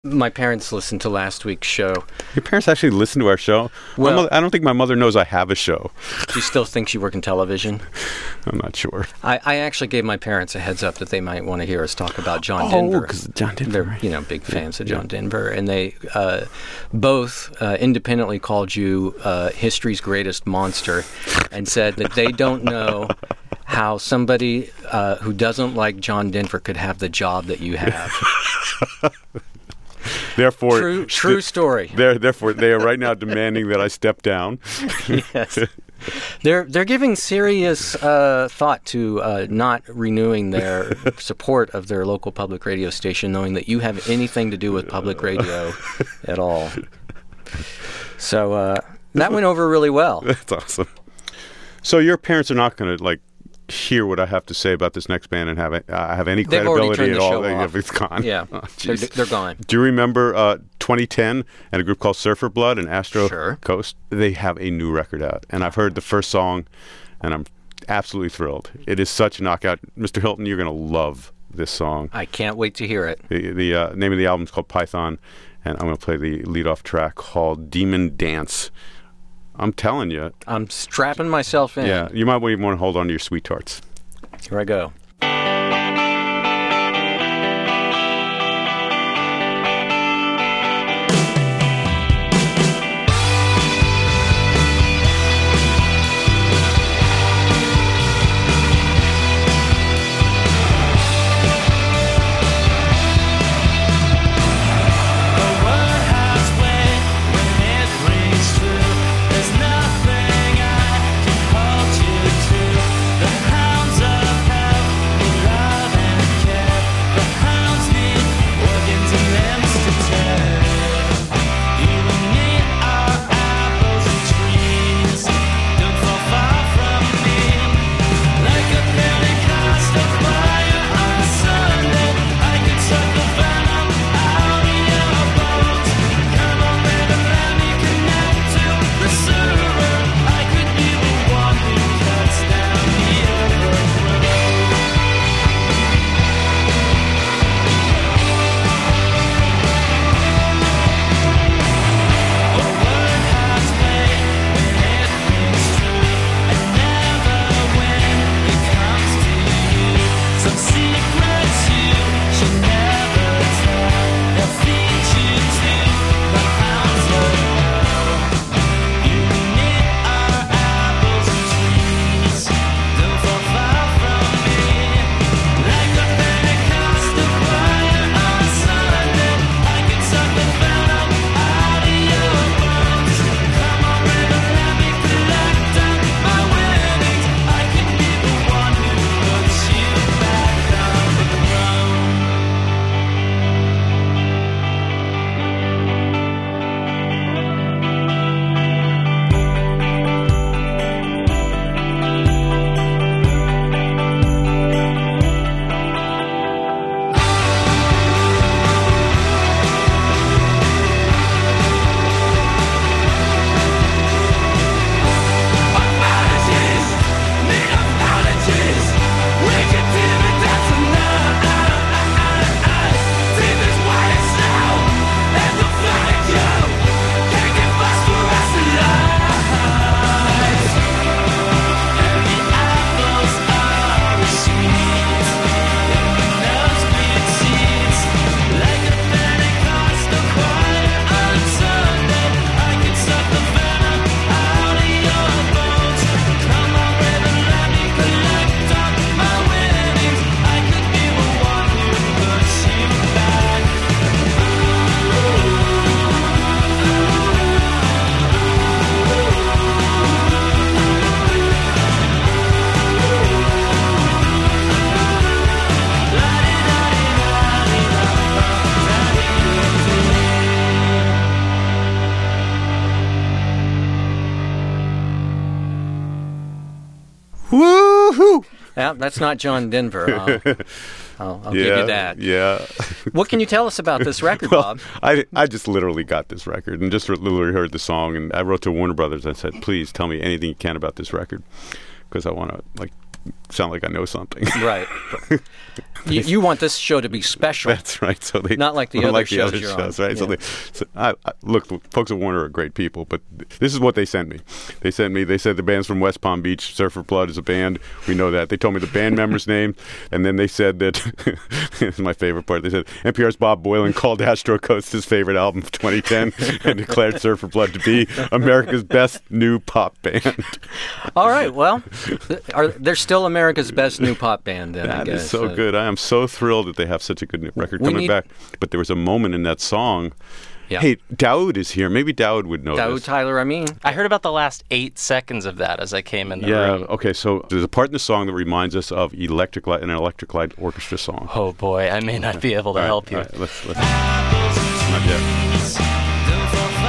My parents listened to last week's show. Your parents actually listen to our show? Well, I don't think my mother knows I have a show. Do you still think you work in television? I'm not sure. I actually gave my parents a heads up that they might want to hear us talk about John Denver. Oh, because John Denver. They're big fans of John Denver. And they both independently called you history's greatest monster and said that they don't know how somebody who doesn't like John Denver could have the job that you have. Therefore, true story. Therefore, they are right now demanding that I step down. Yes, they're giving serious thought to not renewing their support of their local public radio station, knowing that you have anything to do with public radio at all. So that went over really well. That's awesome. So your parents are not going to hear what I have to say about this next band and have any credibility at all. It's gone. Yeah, they're gone. Do you remember 2010 and a group called Surfer Blood and Astro Sure. Coast? They have a new record out, and I've heard the first song, and I'm absolutely thrilled. It is such a knockout. Mr. Hilton, you're going to love this song. I can't wait to hear it. The name of the album is called Python, and I'm going to play the lead-off track called Demon Dance. I'm telling you. I'm strapping myself in. Yeah, you might even want to hold on to your sweet tarts. Here I go. Woohoo! Yeah, that's not John Denver. I'll give you that. Yeah. What can you tell us about this record, Bob? I just literally got this record and just literally heard the song, and I wrote to Warner Brothers and said, please tell me anything you can about this record, because I want to sound like I know something. Right. You want this show to be special. That's right. So they not like the other shows you're on. Right? Yeah. So look, folks at Warner are great people, but this is what they sent me. They said the band's from West Palm Beach. Surfer Blood is a band. We know that. They told me the band member's name, and then they said that, this is my favorite part, they said NPR's Bob Boilen called Astro Coast his favorite album of 2010 and declared Surfer Blood to be America's best new pop band. All right. Well, they're still America's best new pop band, then, I That guess. is so good. I am so thrilled that they have such a good new record coming back. But there was a moment in that song. Yeah. Hey, Daoud is here. Maybe Daoud would know Daoud this. Tyler Amin. I heard about the last 8 seconds of that as I came in the Yeah. room. Okay. So there's a part in the song that reminds us of an Electric Light Orchestra song. Oh boy, I may not be able to help you. All right, let's not yet.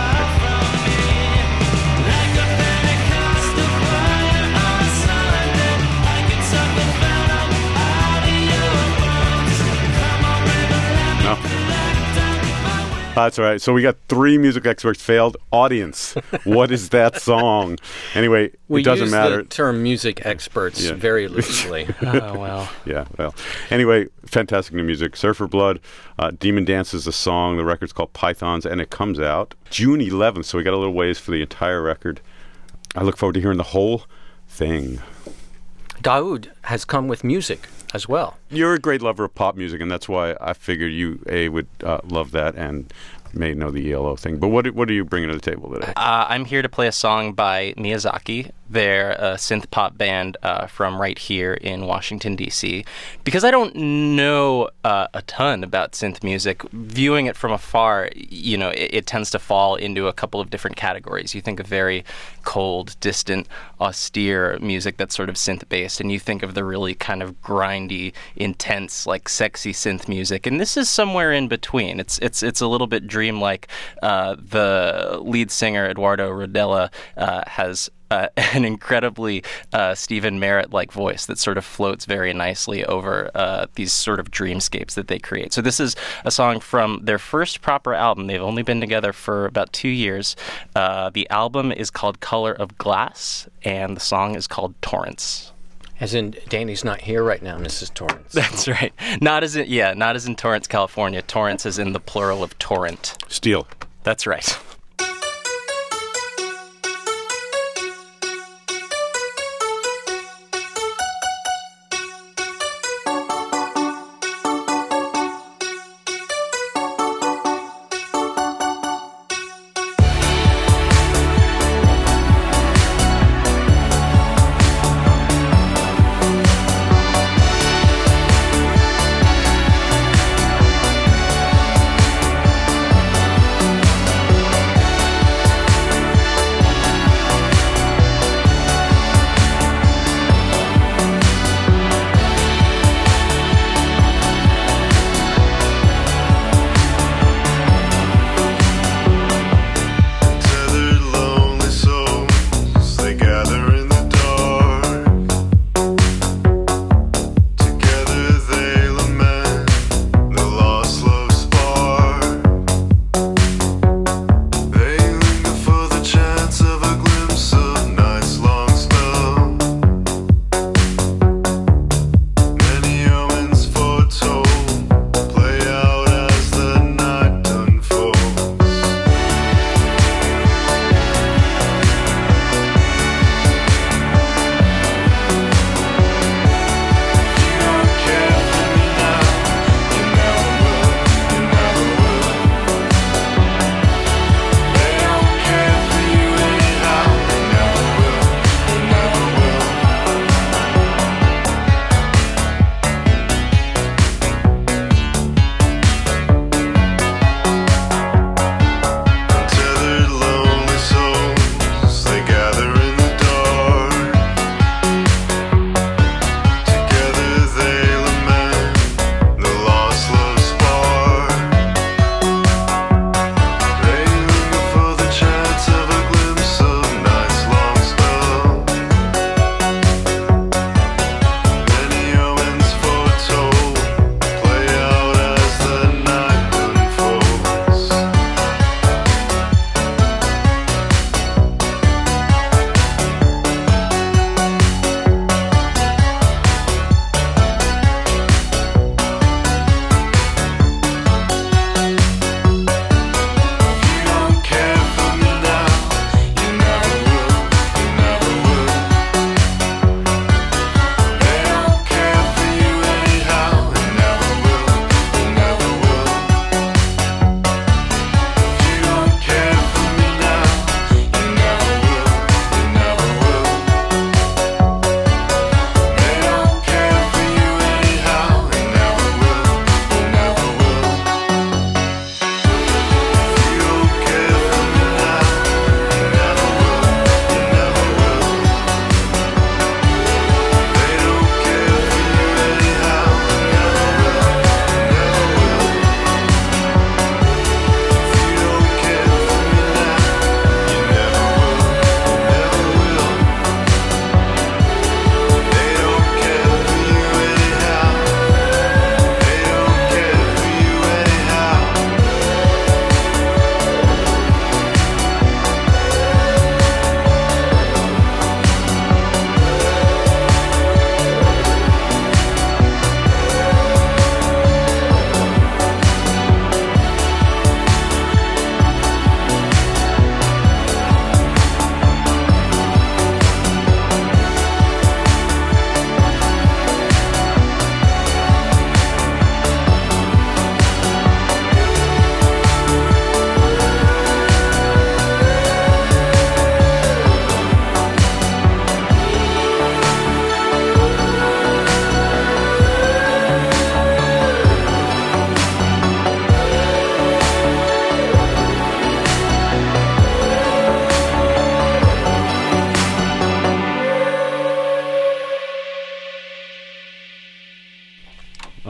No. That's all right. So we got 3 music experts failed. Audience, what is that song? Anyway, We it doesn't use matter. the term music experts Yeah. very loosely. Oh, well. Yeah, well. Anyway, fantastic new music. Surfer Blood, Demon Dance is the song. The record's called Pythons, and it comes out June 11th, so we got a little ways for the entire record. I look forward to hearing the whole thing. Daoud has come with music as well. You're a great lover of pop music, and that's why I figured you, would love that and may know the ELO thing. But what are you bringing to the table today? I'm here to play a song by Miyazaki. They're a synth pop band from right here in Washington, D.C. Because I don't know a ton about synth music, viewing it from afar, it tends to fall into a couple of different categories. You think of very cold, distant, austere music that's sort of synth-based, and you think of the really kind of grindy, intense, like sexy synth music. And this is somewhere in between. It's a little bit dreamlike. The lead singer, Eduardo Rodella, has an incredibly Stephen Merritt-like voice that sort of floats very nicely over these sort of dreamscapes that they create. So this is a song from their first proper album. They've only been together for about 2 years. The album is called Color of Glass, and the song is called Torrance. As in, Danny's not here right now, Mrs. Torrance. That's right. Not as in Torrance, California. Torrance is in the plural of torrent. Steel. That's right.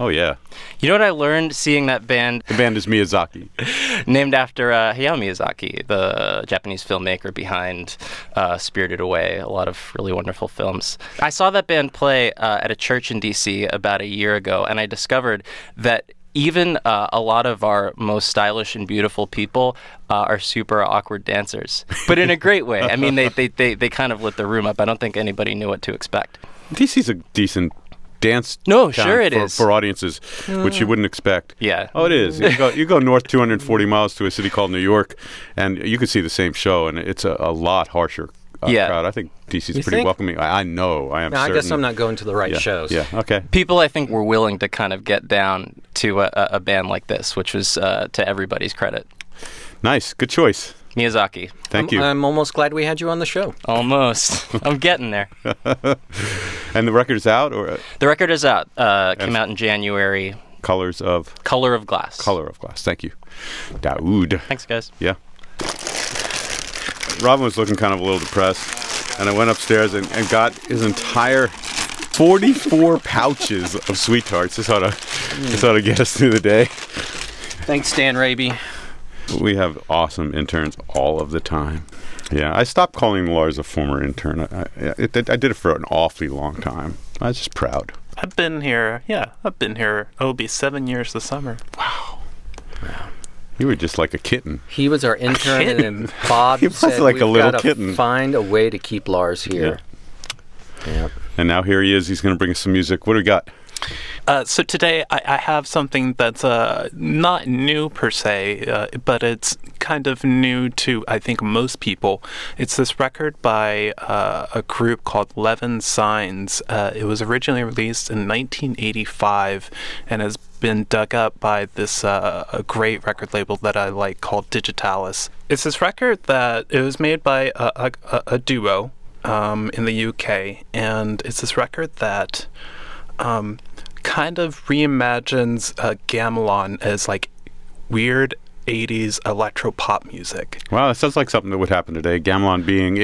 Oh, yeah. You know what I learned seeing that band? The band is Miyazaki. Named after Hayao Miyazaki, the Japanese filmmaker behind Spirited Away, a lot of really wonderful films. I saw that band play at a church in D.C. about a year ago, and I discovered that even a lot of our most stylish and beautiful people are super awkward dancers, but in a great way. I mean, they kind of lit the room up. I don't think anybody knew what to expect. DC's a decent dance No, town sure it is. for audiences, which you wouldn't expect. Yeah. Oh, it is. You go north 240 miles to a city called New York, and you can see the same show, and it's a lot harsher crowd. I think DC's You pretty think? welcoming. I know. I am No, I certain. guess I'm not going to the right Yeah. shows. Yeah, okay. People, I think, were willing to kind of get down to a band like this, which was to everybody's credit. Nice. Good choice. Miyazaki. Thank you. I'm almost glad we had you on the show. Almost. I'm getting there. And the record is out, or The record is out. Came out in January. Colors of Color of Glass. Color of Glass. Thank you. Daoud. Thanks, guys. Yeah. Robin was looking kind of a little depressed, and I went upstairs and got his entire 44 pouches of Sweet Tarts. This ought to get us through the day. Thanks, Stan Raby. We have awesome interns all of the time. Yeah, I stopped calling Lars a former intern. I did it for an awfully long time. I was just proud. I've been here. It'll be 7 years this summer. You were just like a kitten. He was our intern, and Bob He was said like a we've little gotta kitten." find a way to keep Lars here. Yeah. And now here he is. He's going to bring us some music. What do we got? So today I have something that's not new per se, but it's kind of new to, I think, most people. It's this record by a group called Levin Signs. It was originally released in 1985 and has been dug up by this a great record label that I like called Digitalis. It's this record that it was made by a duo in the UK, and it's this record that kind of reimagines gamelan as like weird 80s electro-pop music. Wow, that sounds like something that would happen today. Gamelan being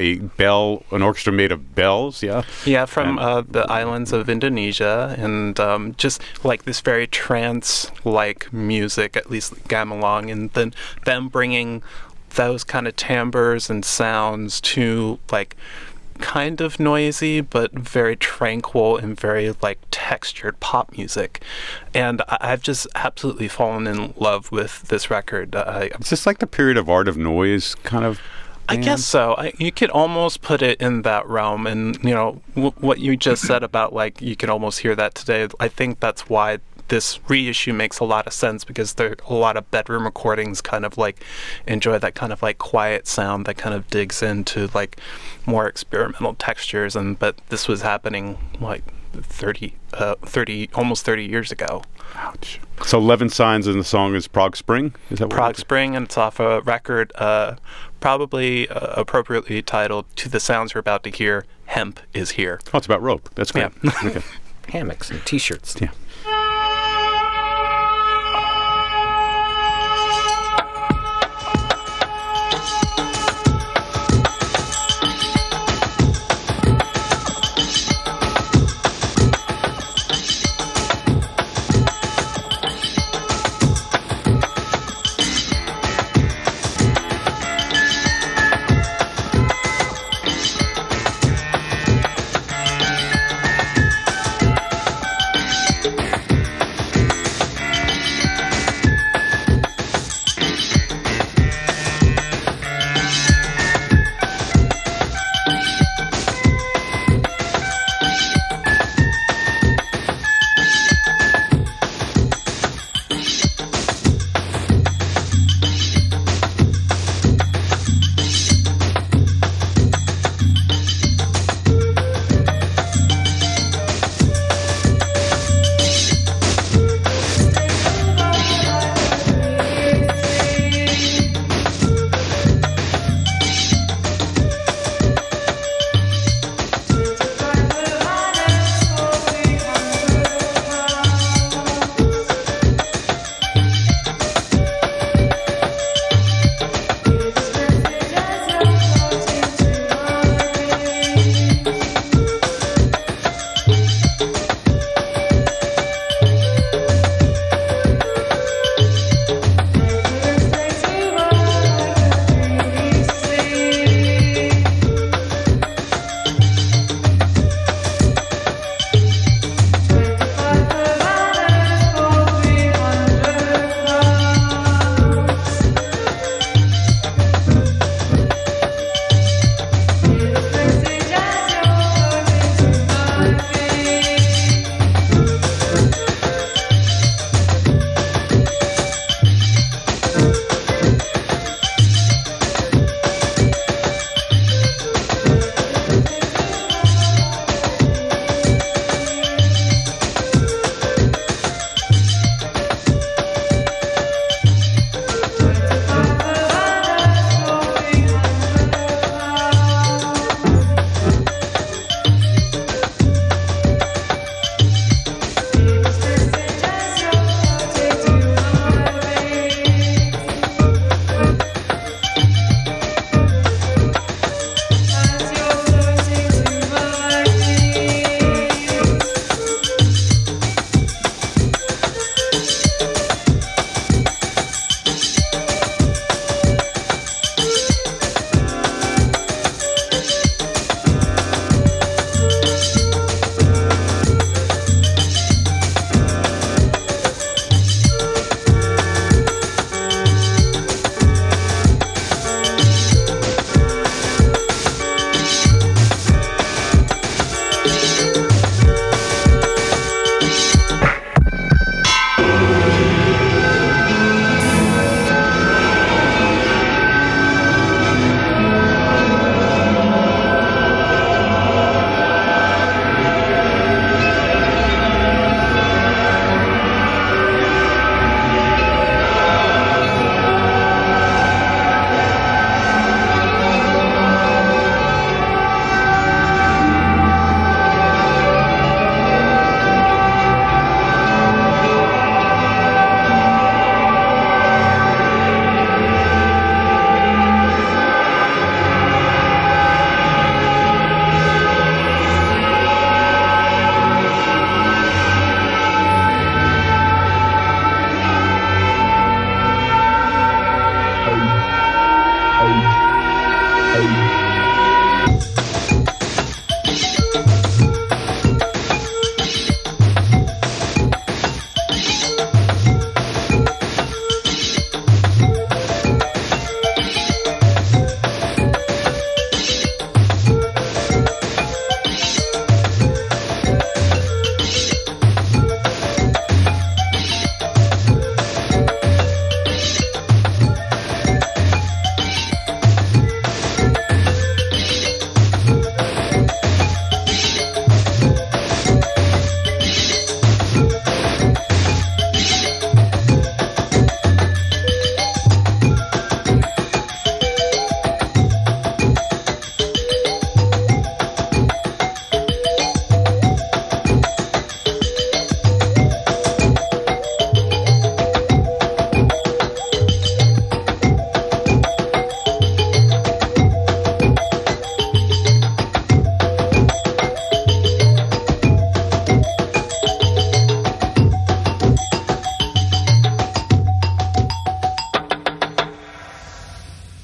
an orchestra made of bells, yeah? Yeah, from the islands of Indonesia, and just like this very trance-like music, at least gamelan, and then them bringing those kind of timbres and sounds to like kind of noisy but very tranquil and very like textured pop music, and I've just absolutely fallen in love with this record. It's just like the period of Art of Noise kind of I guess so. You could almost put it in that realm, and you know what you just said about like you can almost hear that today. I think that's why this reissue makes a lot of sense, because there a lot of bedroom recordings kind of like enjoy that kind of like quiet sound that kind of digs into like more experimental textures, but this was happening like 30 almost 30 years ago. Ouch. So Levin Signs, and the song is Prague Spring? Is that what Prague Spring, and it's off a record probably appropriately titled To the Sounds You're About to Hear, Hemp Is Here. Oh, it's about rope. That's great. Yeah. Okay. Hammocks and T-shirts. Yeah.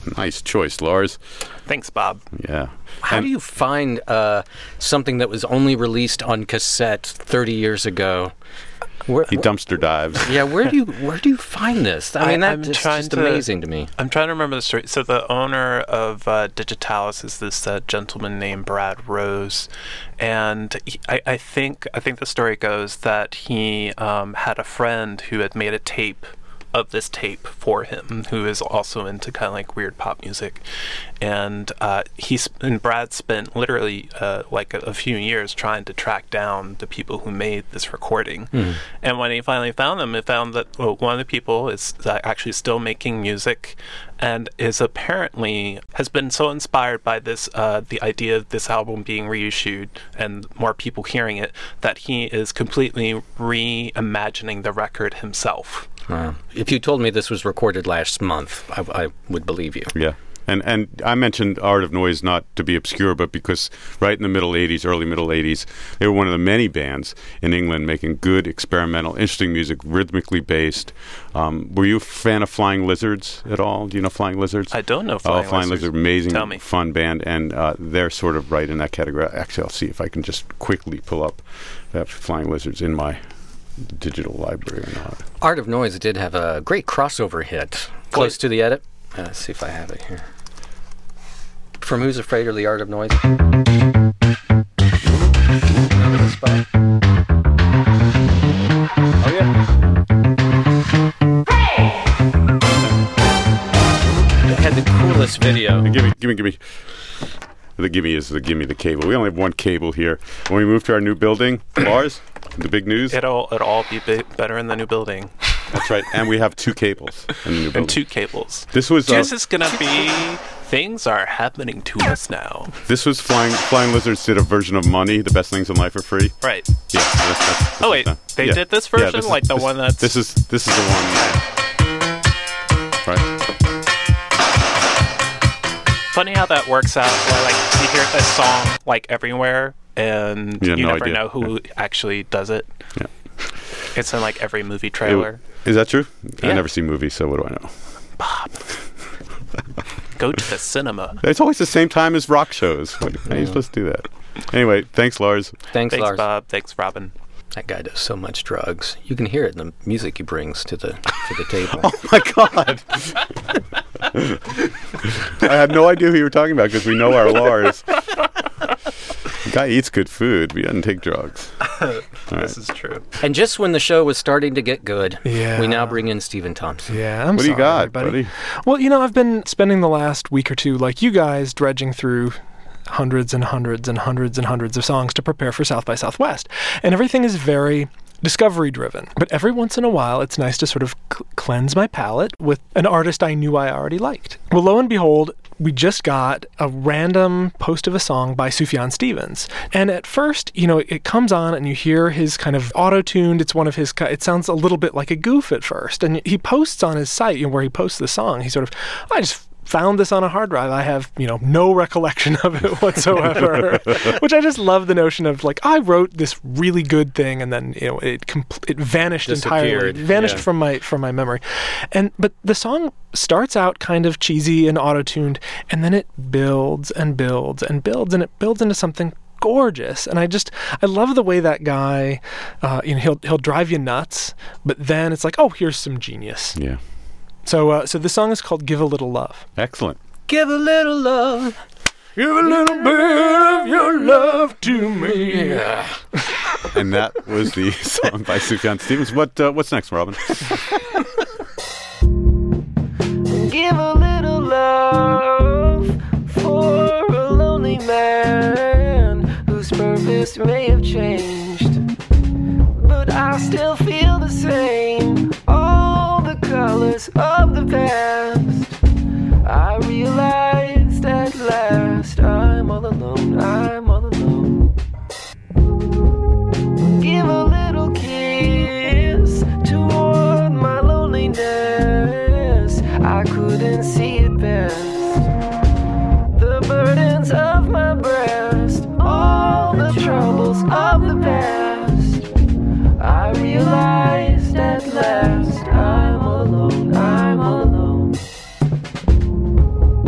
Nice choice, Lars. Thanks, Bob. Yeah. How do you find something that was only released on cassette 30 years ago? He dumpster dives. Yeah, where do you find this? I mean, I'm that's trying just to- amazing to me. I'm trying to remember the story. So the owner of Digitalis is this gentleman named Brad Rose, and I think the story goes that he had a friend who had made a tape of this tape for him, who is also into kind of like weird pop music, and Brad spent literally like a few years trying to track down the people who made this recording. And when he finally found them, he found that one of the people is actually still making music and has been so inspired by this the idea of this album being reissued and more people hearing it, that he is completely reimagining the record himself. If you told me this was recorded last month, I would believe you. Yeah. And I mentioned Art of Noise not to be obscure, but because right in the early middle 80s, they were one of the many bands in England making good, experimental, interesting music, rhythmically based. Were you a fan of Flying Lizards at all? Do you know Flying Lizards? I don't know Flying Flying Lizards. Lizards, amazing, Tell me. fun band, and they're sort of right in that category. Actually, I'll see if I can just quickly pull up that Flying Lizards in my digital library or not. Art of Noise did have a great crossover hit. Close to the edit. Let's see if I have it here. From Who's Afraid or The Art of Noise? Remember this spot? Oh, yeah. It had the coolest video. Give me. The give me the cable. We only have one cable here. When we move to our new building, Lars, the big news. It'll all be better in the new building. That's right. And we have two cables in the new building. And two cables. This was This is gonna be. Things are happening to us now. this was Flying Lizards did a version of Money, The Best Things in Life Are Free. Right. Yeah. That's Oh wait, they did this version, this is- like the this- one that's. This is the one. Right. Funny how that works out. Where, like you hear this song like everywhere, and You you have no never idea. know who actually does it. Yeah. It's in like every movie trailer. Is that true? I Yeah. never see movies, so what do I know? Bob, go to the cinema. It's always the same time as rock shows. How are you supposed to do that? Anyway, thanks, Lars. Thanks, Thanks, Lars. Bob. Thanks, Robin. That guy does so much drugs. You can hear it in the music he brings to the table. Oh my God! I had no idea who you were talking about because we know our Lars. The guy eats good food, but he doesn't take drugs. All right. This is true. And just when the show was starting to get good, Yeah. we now bring in Stephen Thompson. Yeah, I'm What do sorry, you got, everybody. buddy? Well, I've been spending the last week or two, like you guys, dredging through hundreds and hundreds and hundreds and hundreds of songs to prepare for South by Southwest. And everything is very discovery driven. But every once in a while, it's nice to sort of cleanse my palate with an artist I knew I already liked. Well, lo and behold, we just got a random post of a song by Sufjan Stevens. And at first, it comes on and you hear his kind of auto-tuned, it's one of his, it sounds a little bit like a goof at first. And he posts on his site, where he posts the song, he sort of, I just found this on a hard drive. I have, no recollection of it whatsoever, which I just love the notion of like, I wrote this really good thing and then, it vanished entirely, Disappeared, yeah. from my memory. But the song starts out kind of cheesy and auto-tuned, and then it builds and builds and builds, and it builds into something gorgeous. And I love the way that guy, he'll drive you nuts, but then it's like, oh, here's some genius. Yeah. So the song is called Give a Little Love. Excellent. Give a little love. Give a little bit of your love to me. Yeah. And that was the song by Sufjan Stevens. What's next, Robin? Give a little love for a lonely man whose purpose may have changed, but I still feel the same. All the colors of the past, I realized at last I'm all alone, I'm all alone. Give a little kiss toward my loneliness, I couldn't see it best. The burdens of my breast, all the troubles of the past, I realized at last I'm alone, I'm alone.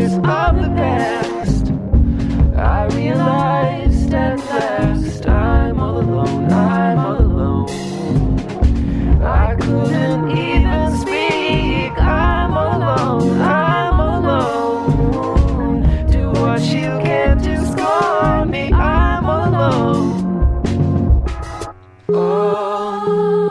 pieces of the past. I realized at last I'm all alone, I'm all alone. I couldn't even speak. I'm all alone, I'm all alone. Do what you can to scorn me. I'm all alone. All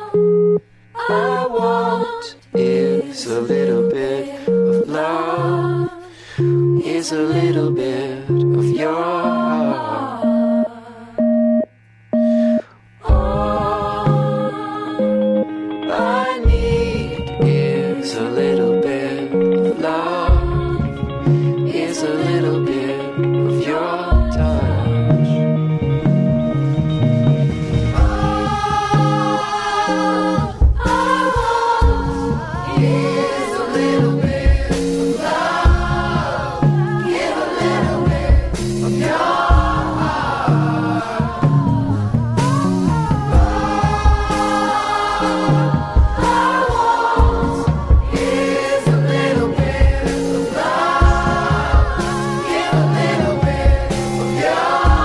I want is a little bit of love, is a little bit of your heart. All I need is a little bit of love, is a little bit of your touch. All I want is a little bit of love, give a little bit of your heart. All I want is a little bit of love, give a little bit of your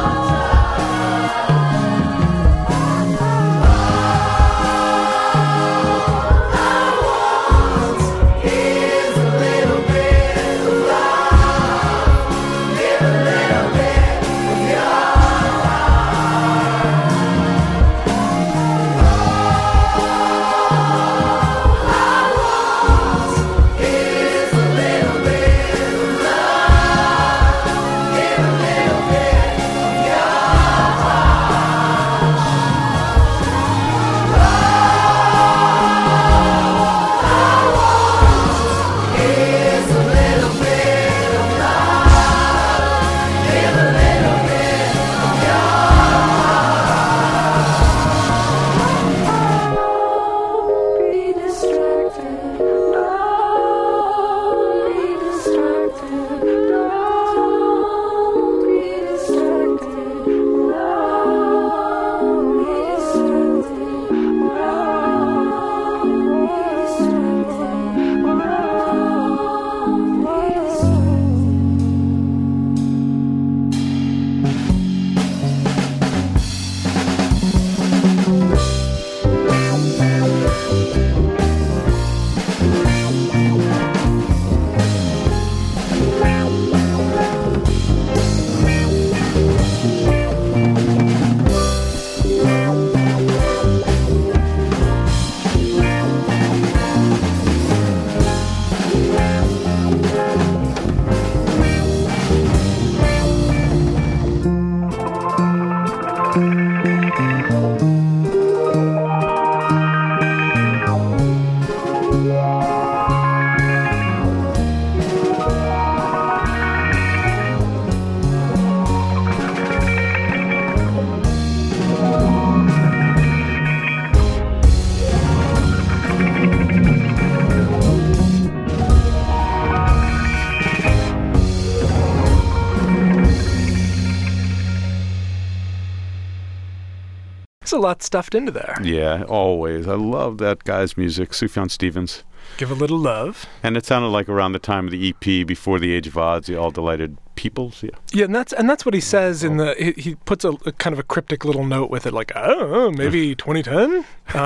There's a lot stuffed into there. Yeah, always. I love that guy's music, Sufjan Stevens. Give a little love. And it sounded like around the time of the EP, before the Age of Odds, the All Delighted Peoples. Yeah. Yeah, and that's what he says in the. He puts a kind of a cryptic little note with it, like, I don't know, maybe 2010.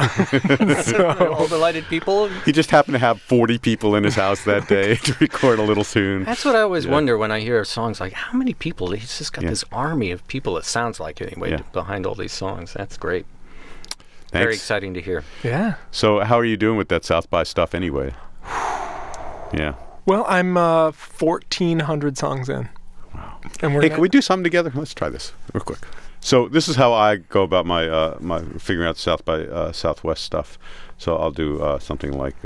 All Delighted People. He just happened to have 40 people in his house that day to record a little tune. That's what I always wonder when I hear songs like, how many people? He's just got this army of people, it sounds like, anyway, behind all these songs. That's great. Thanks. Very exciting to hear. Yeah. So how are you doing with that South by stuff anyway? Yeah. Well, I'm 1,400 songs in. Wow. And Hey, can we do something together? Let's try this real quick. So this is how I go about my my figuring out South by Southwest stuff. So I'll do something like,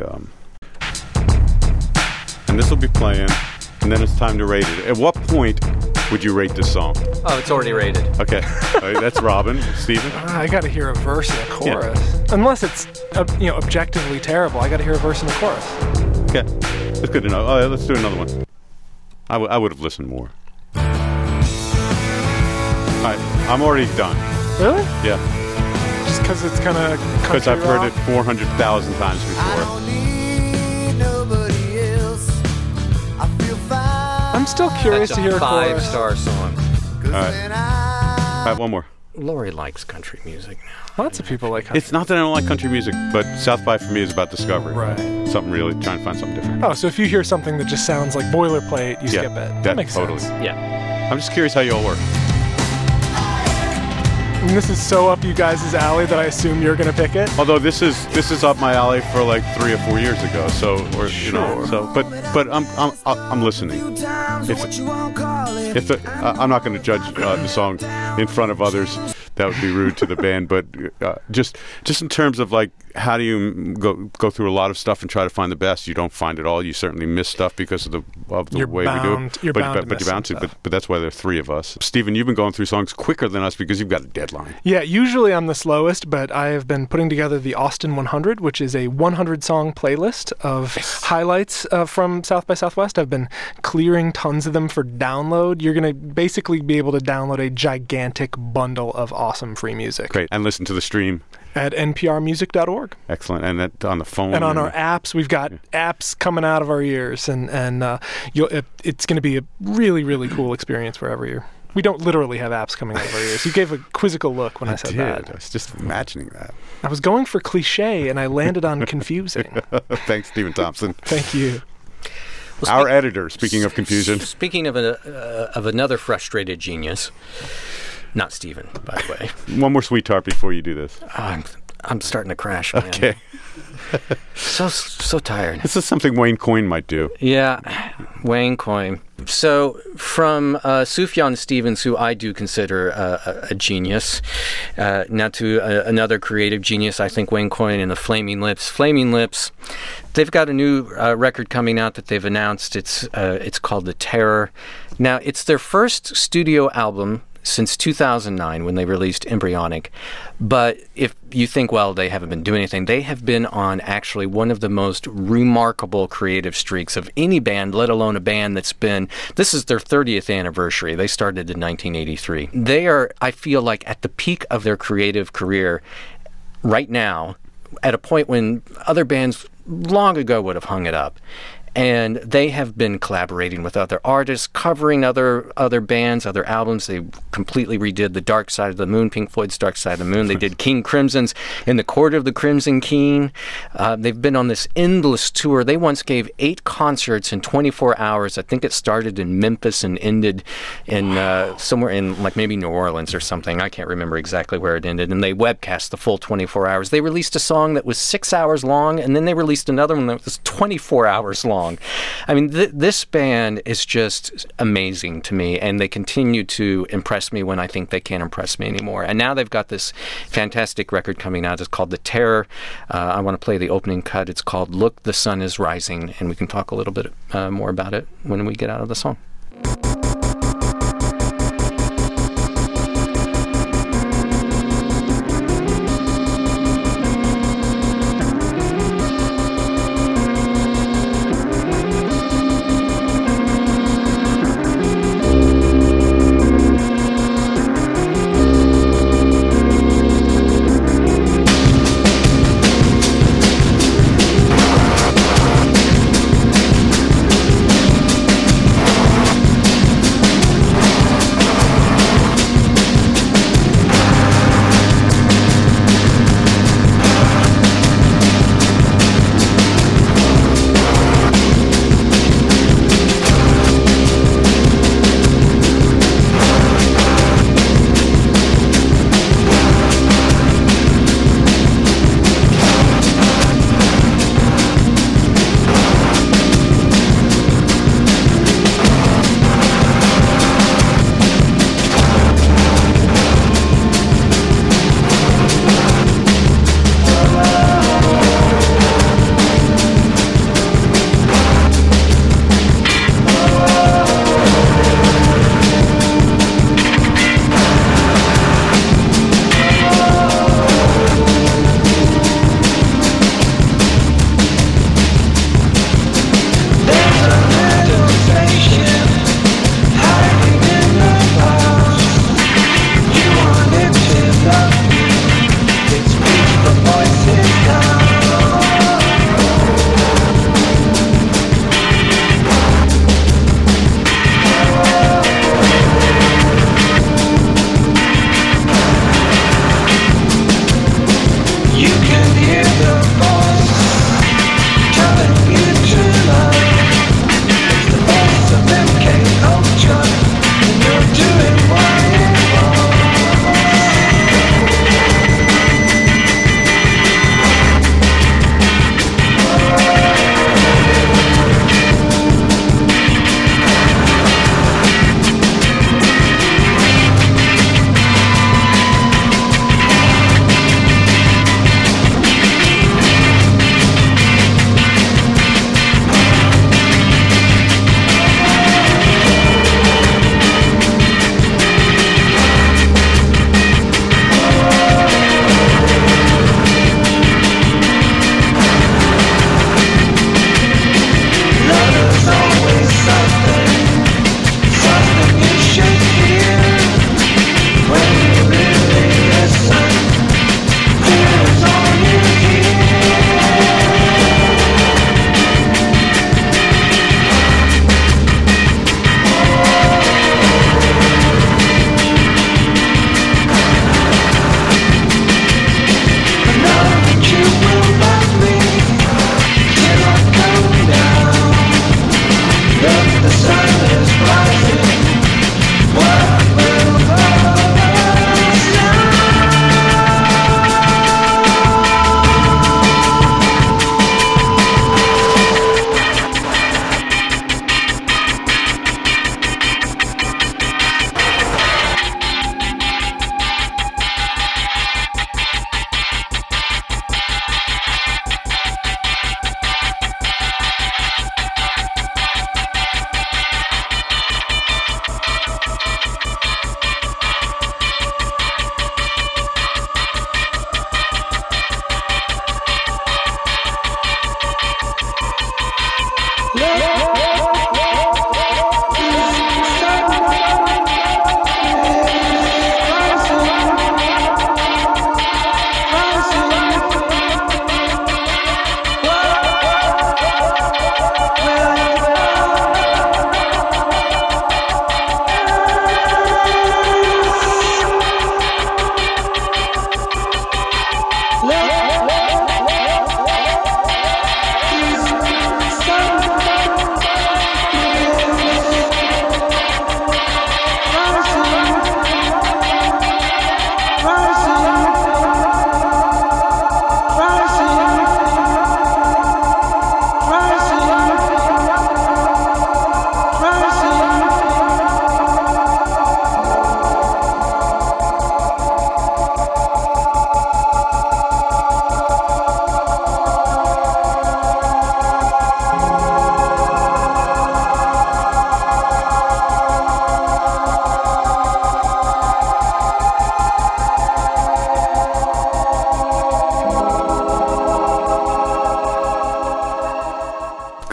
and this will be playing, and then it's time to rate it. At what point would you rate this song? Oh, it's already rated. Okay, all right, that's Robin. Steven? I got to hear a verse and a chorus. Yeah. Unless it's objectively terrible, I got to hear a verse and a chorus. Okay, that's good to know. Oh, let's do another one. I would have listened more. All right, I'm already done. Really? Yeah. Just because it's kind of because I've heard it 400,000 times before. I don't need nobody else. I feel fine. still curious That's to hear a chorus. 5-star song. All right. I have one more. Lori likes country music now. Lots of people like country. It's not that I don't like country music, but South by for me is about discovery. Right. Something really, trying to find something different. Oh, so if you hear something that just sounds like boilerplate, you skip it. That makes totally. sense. Yeah. I'm just curious how you all work. And this is so up you guys' alley that I assume you're going to pick it. Although this is up my alley for like 3 or 4 years ago, but I'm listening. I'm not going to judge the song in front of others. That would be rude to the band. But just in terms of like, how do you go through a lot of stuff and try to find the best? You don't find it all. You certainly miss stuff because of the way we do it. You're bound but you're bound to. But that's why there are 3 of us. Stephen, you've been going through songs quicker than us because you've got a deadline. Yeah, usually I'm the slowest, but I have been putting together the Austin 100, which is a 100-song playlist of highlights from South by Southwest. I've been clearing tons of them for download. You're going to basically be able to download a gigantic bundle of awesome free music. Great. And listen to the stream at nprmusic.org. Excellent. And that on the phone. And on our apps. We've got apps coming out of our ears, and it's going to be a really, really cool experience wherever you're. We don't literally have apps coming out of our ears. You gave a quizzical look when I said that. I was just imagining that. I was going for cliche, and I landed on confusing. Thanks, Stephen Thompson. Thank you. Well, our editor, speaking of confusion. Speaking of another frustrated genius, not Stephen, by the way. One more sweet tart before you do this. I'm starting to crash, man. Okay. So tired. This is something Wayne Coyne might do. Yeah, Wayne Coyne. So from Sufjan Stevens, who I do consider a genius, now to another creative genius, I think Wayne Coyne and the Flaming Lips. Flaming Lips, they've got a new record coming out that they've announced. It's called The Terror. Now, it's their first studio album since 2009 when they released Embryonic. But if you think, well, they haven't been doing anything, they have been on actually one of the most remarkable creative streaks of any band, let alone a band this is their 30th anniversary. They started in 1983. They are, I feel like, at the peak of their creative career right now, at a point when other bands long ago would have hung it up. And they have been collaborating with other artists, covering other bands, other albums. They completely redid the Dark Side of the Moon, Pink Floyd's Dark Side of the Moon. They did King Crimson's In the Court of the Crimson King. They've been on this endless tour. They once gave 8 concerts in 24 hours. I think it started in Memphis and ended in somewhere in like maybe New Orleans or something. I can't remember exactly where it ended. And they webcast the full 24 hours. They released a song that was 6 hours long, and then they released another one that was 24 hours long. I mean, this band is just amazing to me, and they continue to impress me when I think they can't impress me anymore. And now they've got this fantastic record coming out. It's called The Terror. I want to play the opening cut. It's called Look, the Sun is Rising, and we can talk a little bit more about it when we get out of the song.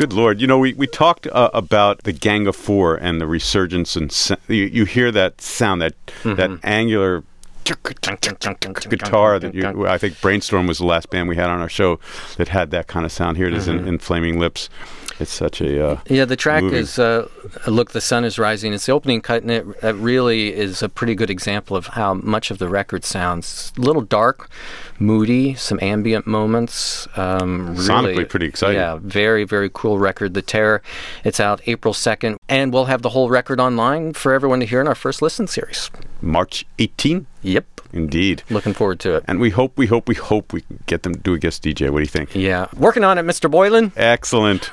Good Lord. You know, we talked about the Gang of Four and the resurgence, and you hear that sound, that angular guitar that I think Brainstorm was the last band we had on our show that had that kind of sound. Here it is in Flaming Lips. It's such a the track movie. is Look, the Sun is Rising. It's the opening cut, and it really is a pretty good example of how much of the record sounds. A little dark, moody, some ambient moments. Sonically pretty exciting. Yeah, very, very cool record, The Terror. It's out April 2nd, and we'll have the whole record online for everyone to hear in our first listen series. March 18? Yep. Indeed. Looking forward to it. And we hope we can get them to do a guest DJ. What do you think? Yeah. Working on it, Mr. Boylan. Excellent.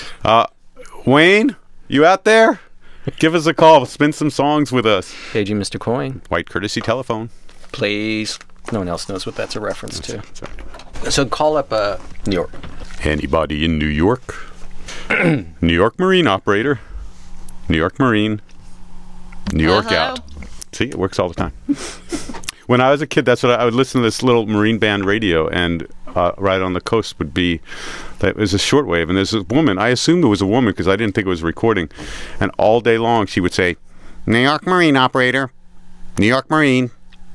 Wayne, you out there? Give us a call. Spin some songs with us. Paging Mr. Coyne. White courtesy telephone. Please. No one else knows what that's a reference to. So call up New York. Anybody in New York? New York Marine operator. New York Marine. New York out. See, it works all the time. When I was a kid, that's what I would listen to, this little Marine band radio, and right on the coast would be, that was a shortwave, and there's a woman, I assumed it was a woman because I didn't think it was recording, and all day long she would say, New York Marine operator, New York Marine,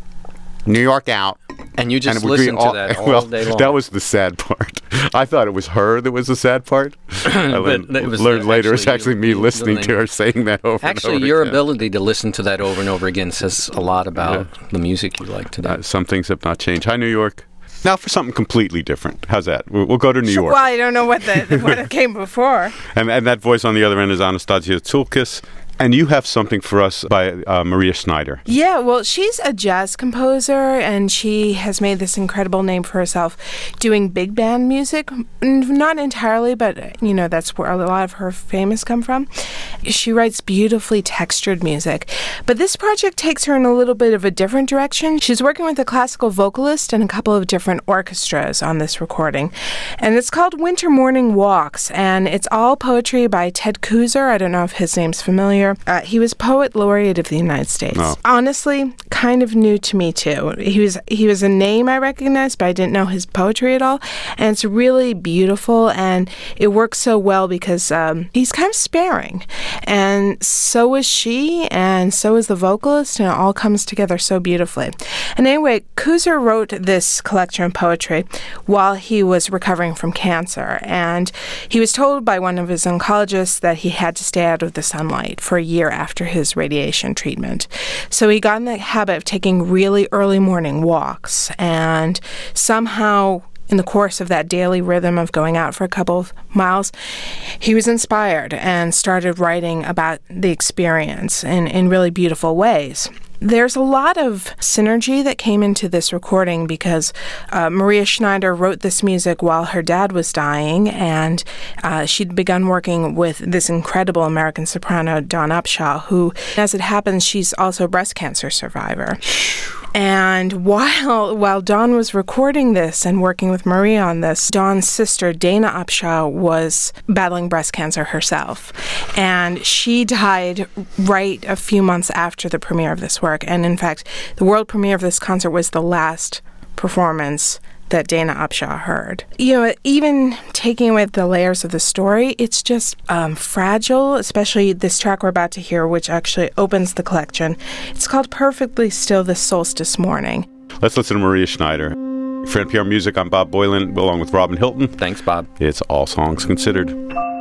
New York out. And you just listened to that all day long. That was the sad part. I thought it was her that was the sad part. I learned later it's actually me listening to her saying that over and over Actually, your again. ability to listen to that over and over again says a lot about the music you like today. Some things have not changed. Hi, New York. Now for something completely different. How's that? We'll go to New York. Well, I don't know what came before. And that voice on the other end is Anastasia Tsulkis. And you have something for us by Maria Schneider. Yeah, well, she's a jazz composer, and she has made this incredible name for herself doing big band music. Not entirely, but, you know, that's where a lot of her fame has come from. She writes beautifully textured music. But this project takes her in a little bit of a different direction. She's working with a classical vocalist and a couple of different orchestras on this recording. And it's called Winter Morning Walks, and it's all poetry by Ted Kuzer. I don't know if his name's familiar. He was Poet Laureate of the United States. Oh. Honestly, kind of new to me too. He was a name I recognized, but I didn't know his poetry at all. And it's really beautiful, and it works so well because he's kind of sparing, and so is she, and so is the vocalist, and it all comes together so beautifully. And anyway, Kuzer wrote this collection of poetry while he was recovering from cancer, and he was told by one of his oncologists that he had to stay out of the sunlight for a year after his radiation treatment. So he got in the habit of taking really early morning walks, and somehow in the course of that daily rhythm of going out for a couple of miles, he was inspired and started writing about the experience in really beautiful ways. There's a lot of synergy that came into this recording because Maria Schneider wrote this music while her dad was dying, and she'd begun working with this incredible American soprano, Dawn Upshaw, who, as it happens, she's also a breast cancer survivor. And while Dawn was recording this and working with Maria on this, Dawn's sister, Dana Upshaw, was battling breast cancer herself. And she died right a few months after the premiere of this work. And in fact, the world premiere of this concert was the last performance that Dana Upshaw heard. You know, even taking away the layers of the story, it's just fragile, especially this track we're about to hear, which actually opens the collection. It's called Perfectly Still This Solstice Morning. Let's listen to Maria Schneider. For NPR Music, I'm Bob Boylan, along with Robin Hilton. Thanks, Bob. It's All Songs Considered.